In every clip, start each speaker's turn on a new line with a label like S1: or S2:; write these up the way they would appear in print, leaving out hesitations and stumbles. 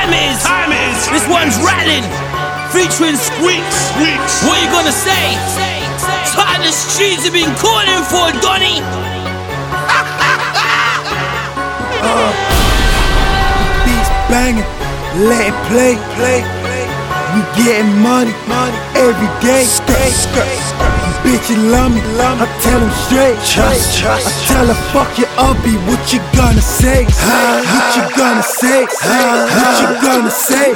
S1: time it is. This one's rattling, featuring Squeaks. What you gonna say? Time the streets have been calling for Donny.
S2: Beats banging, let it play. We getting money every day. Bitch, you love me, I tell him straight. I tell her, fuck your hubby, what you gonna say? What you gonna say? What you gonna say?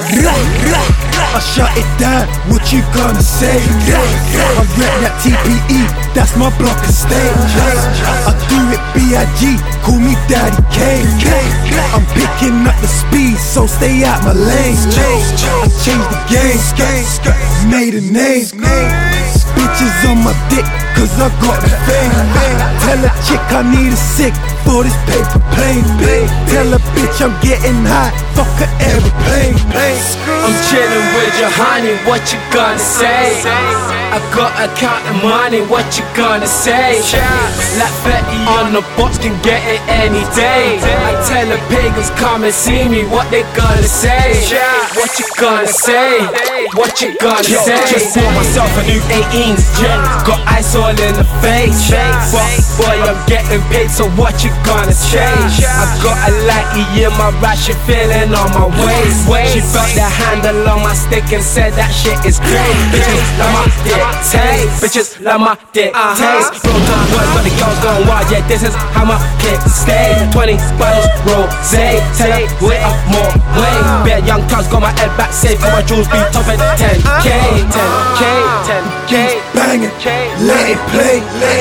S2: I shut it down, what you gonna say? I rep that TPE, that's my block and stage. I do it B.I.G., call me Daddy K. I'm picking up the speed, so stay out my lane. I changed the game, made a name. Bitches on my dick, cause I got the fame. Tell a chick I need a sick for this paper plane. Tell a bitch I'm getting high, fuck a aeroplane.
S3: I'm chillin' with your honey, what you gonna say? I got a count of money, what you gonna say? Like 30 on the box, can get it any day. I tell the pagans come and see me, what they gonna say? What you gonna say? What you gonna say? Just bought myself a new 18s, got ice all in the face. But boy, I'm getting paid, so what you gonna say? I got a lighty in my ride, she feeling on my waist. She felt the handle on my stick and said that shit is great. Bitches love my dick taste, bitches love my dick taste. Roll to the boys, but the girls going wild, yeah, this is how my kick stay. 20 bottles, rosé, tell her wait up more way. Bare young cuz got my head back safe, got my jewels be top at 10K, 10K, 10K.
S2: Banging, let it play.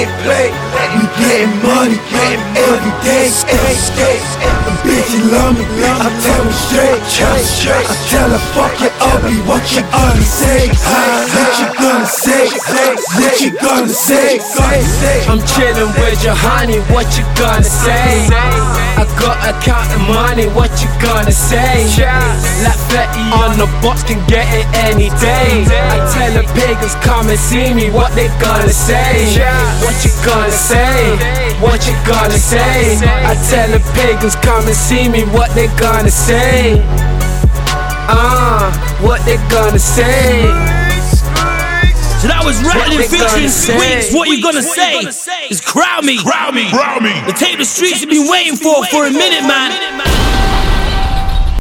S2: We getting money every day. Bitch, you love me, I tell her straight. I tell her, fuck your hubby, what you gonna say? What you gonna say? What you gonna say?
S3: I'm chillin' with your honey, what you gonna say? I got a count of money, what you gonna say? Like 30 on the box, can get it any day. I tell the pagans come and see me, what they gonna say? What you gonna say? What you gonna say? I tell the pagans come and see me, what they gonna say? What they gonna say?
S1: So that was rattling, featuring Squeaks. What you gonna say? Is crowd me. The tape the streets have been waiting for a minute, man.